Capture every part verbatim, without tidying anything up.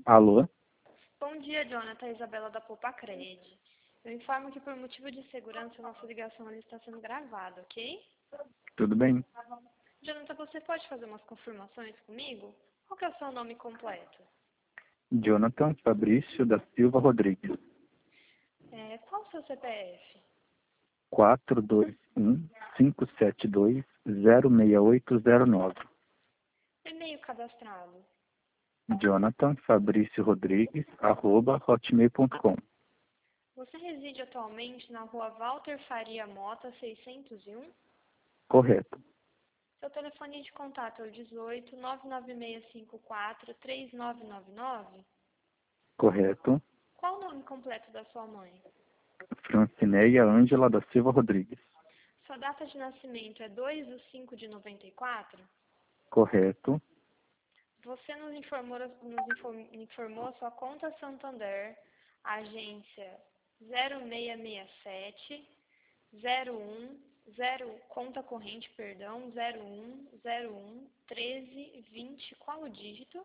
Alô? Bom dia, Jonathan. Isabela da Poupa Cred. Eu informo que por motivo de segurança nossa ligação ali está sendo gravada, ok? Tudo bem? Jonathan, você pode fazer umas confirmações comigo? Qual que é o seu nome completo? Jonathan Fabrício da Silva Rodrigues. É, qual o seu C P F? quatro dois um, cinco sete dois, zero seis oito zero nove. E-mail cadastrado? Jonathan Fabrício Rodrigues, arroba hotmail ponto com. Você reside atualmente na rua Walter Faria Mota, seiscentos e um? Correto. Seu telefone de contato é o dezoito, nove nove seis cinco quatro, três nove nove nove? Correto. Qual o nome completo da sua mãe? Francineia Ângela da Silva Rodrigues. Sua data de nascimento é dois de cinco de noventa e quatro? Correto. Você nos informou, nos inform- informou sua conta Santander, agência zero seis seis sete, zero um, zero, conta corrente, perdão, zero um, zero um, treze, vinte, qual o dígito?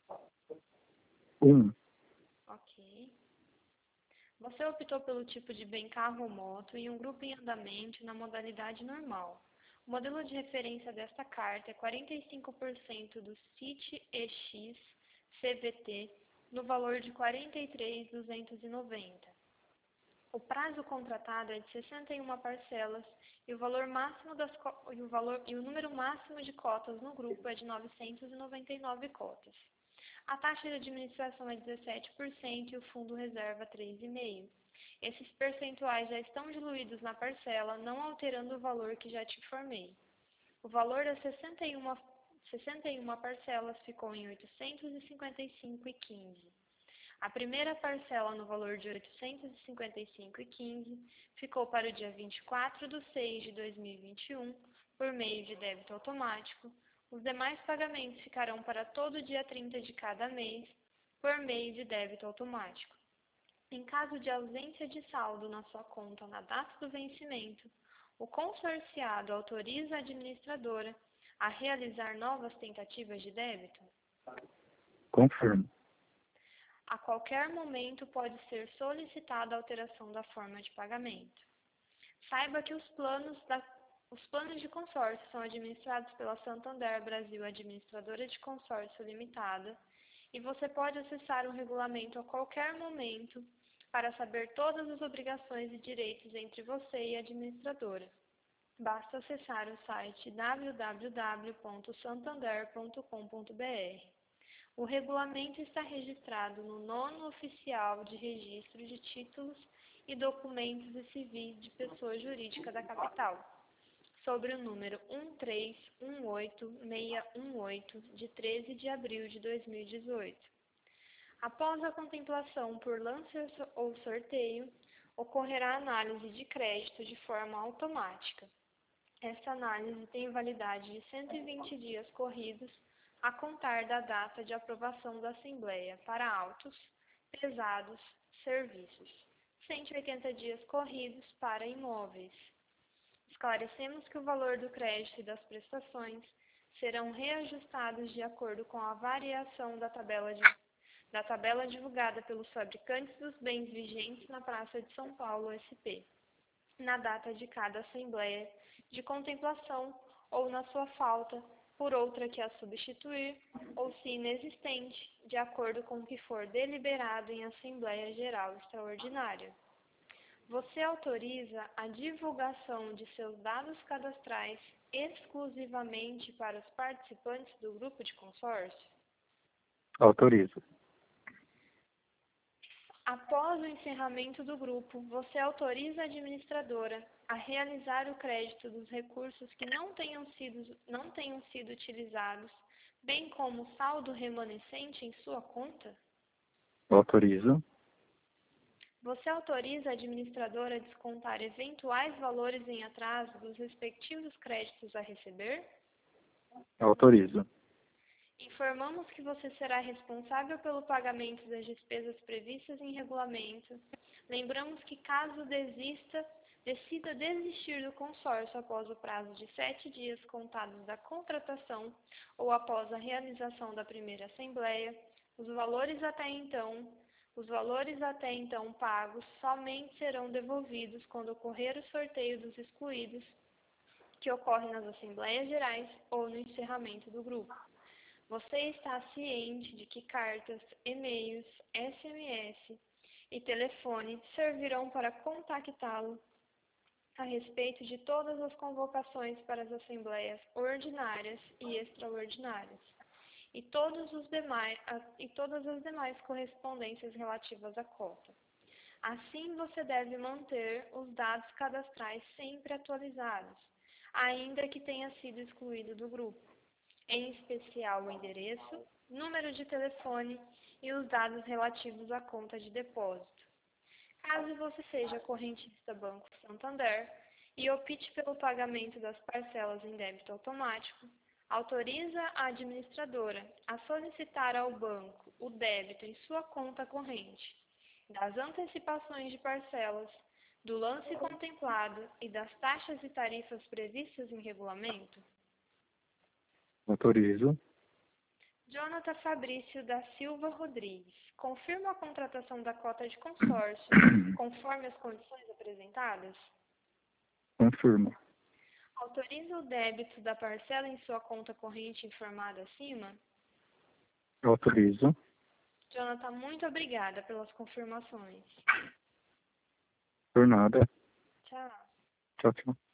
um. Ok. Você optou pelo tipo de bem carro ou moto e um grupo em andamento na modalidade normal. O modelo de referência desta carta é quarenta e cinco por cento do City E X C V T no valor de quarenta e três mil duzentos e noventa. O prazo contratado é de sessenta e uma parcelas e o valor máximo das co- e o valor e o número máximo de cotas no grupo é de novecentas e noventa e nove cotas. A taxa de administração é dezessete por cento e o fundo reserva três vírgula cinco por cento. Esses percentuais já estão diluídos na parcela, não alterando o valor que já te informei. O valor das sessenta e uma, sessenta e uma parcelas ficou em oitocentos e cinquenta e cinco reais e quinze centavos. A primeira parcela no valor de oitocentos e cinquenta e cinco reais e quinze centavos ficou para o dia vinte e quatro de seis de dois mil e vinte e um, por meio de débito automático. Os demais pagamentos ficarão para todo dia trinta de cada mês, por meio de débito automático. Em caso de ausência de saldo na sua conta na data do vencimento, o consorciado autoriza a administradora a realizar novas tentativas de débito? Confirmo. A qualquer momento pode ser solicitada a alteração da forma de pagamento. Saiba que os planos, da, os planos de consórcio são administrados pela Santander Brasil Administradora de Consórcio Limitada e você pode acessar o regulamento a qualquer momento para saber todas as obrigações e direitos entre você e a administradora. Basta acessar o site w w w ponto santander ponto com ponto b r. O regulamento está registrado no nono oficial de registro de títulos e documentos e civis de pessoa jurídica da capital, sobre o número um três um oito seis um oito, de treze de abril de dois mil e dezoito. Após a contemplação por lance ou sorteio, ocorrerá análise de crédito de forma automática. Esta análise tem validade de cento e vinte dias corridos a contar da data de aprovação da Assembleia para autos, pesados, serviços. cento e oitenta dias corridos para imóveis. Esclarecemos que o valor do crédito e das prestações serão reajustados de acordo com a variação da tabela, de, da tabela divulgada pelos fabricantes dos bens vigentes na Praça de São Paulo, S P, na data de cada Assembleia de contemplação ou na sua falta, por outra que a substituir, ou se inexistente, de acordo com o que for deliberado em Assembleia Geral Extraordinária. Você autoriza a divulgação de seus dados cadastrais exclusivamente para os participantes do grupo de consórcio? Autorizo. Após o encerramento do grupo, você autoriza a administradora a realizar o crédito dos recursos que não tenham sido, não tenham sido utilizados, bem como o saldo remanescente em sua conta? Autorizo. Você autoriza a administradora a descontar eventuais valores em atraso dos respectivos créditos a receber? Autorizo. Informamos que você será responsável pelo pagamento das despesas previstas em regulamento. Lembramos que caso desista, decida desistir do consórcio após o prazo de sete dias contados da contratação ou após a realização da primeira assembleia, Os valores até então, os valores até então pagos somente serão devolvidos quando ocorrer o sorteio dos excluídos, que ocorre nas Assembleias Gerais ou no encerramento do grupo. Você está ciente de que cartas, e-mails, S M S e telefone servirão para contactá-lo a respeito de todas as convocações para as assembleias ordinárias e extraordinárias, e, todos os demais, e todas as demais correspondências relativas à cota. Assim, você deve manter os dados cadastrais sempre atualizados, ainda que tenha sido excluído do grupo, em especial o endereço, número de telefone e os dados relativos à conta de depósito. Caso você seja correntista Banco Santander e opte pelo pagamento das parcelas em débito automático, autoriza a administradora a solicitar ao banco o débito em sua conta corrente, das antecipações de parcelas, do lance contemplado e das taxas e tarifas previstas em regulamento? Autorizo. Jonathan Fabrício da Silva Rodrigues, confirma a contratação da cota de consórcio conforme as condições apresentadas? Confirmo. Autoriza o débito da parcela em sua conta corrente informada acima? Autorizo. Jonathan, muito obrigada pelas confirmações. Por nada. Tchau. Tchau, tchau.